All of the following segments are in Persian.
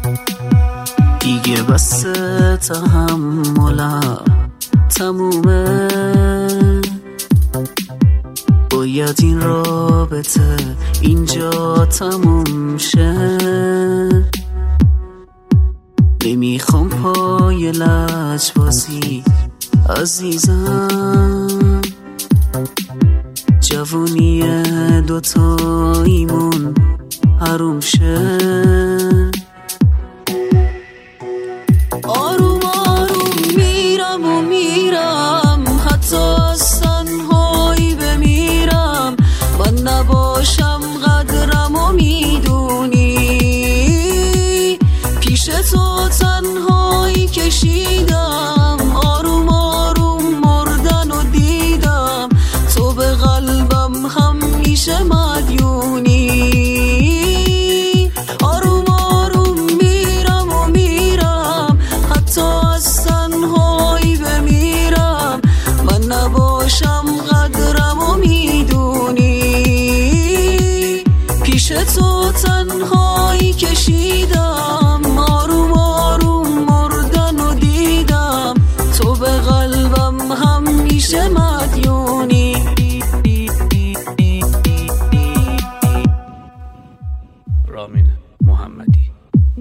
دیگه بس تحملم تمومه، باید این رابطه اینجا تموم شه. نمیخوام پای لجبازی عزیزم، جوونی دوتاییمون حروم شه. آروم آروم میرم و میرم، حتی از تنهایی بمیرم. من نباشم قدرم و میدونی، پیش تو تنهایی کشیدم. آروم آروم مردن و دیدم، تو به قلبم همیشه مدیونی. آروم آروم میرم و میرم، حتی از تنهایی بمیرم. من نباشم قدرم و میدونی، پیش تو تنهایی کشیدم. آروم آروم مردن و دیدم، تو به قلبم همیشه مدیونی. رامین محمدی.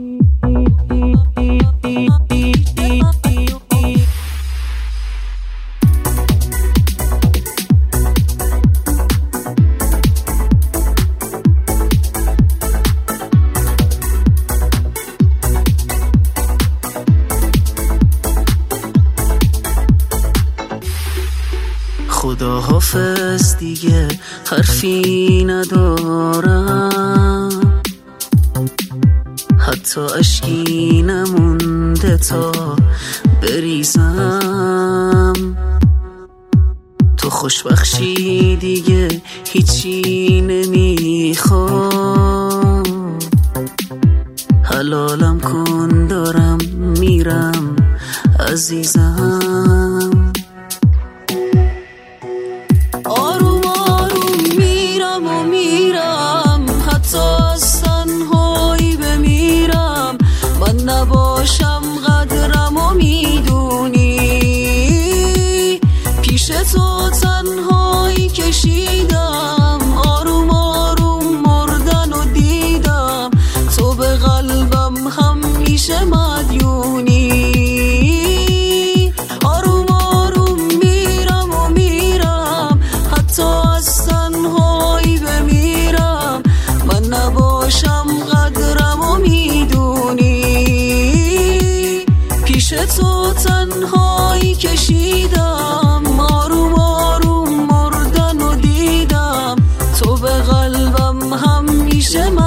خدا حافظ، دیگه حرفی ندارم، حتی اشکی نمونده تا بریزم. تو خوشبخشی دیگه هیچی نمیخوام، حلالم کن دارم میرم عزیزم. آروم آروم میرم و میرم، حتی از تنهایی بمیرم. من نباشم قدرم و میدونی، پیش تو تنهایی کشیدم. آروم آروم مردن و دیدم، تو به قلبم همیشه مدیونی. تو تنهایی کشیدم. آروم آروم مردن و دیدم، تو به قلبم همیشه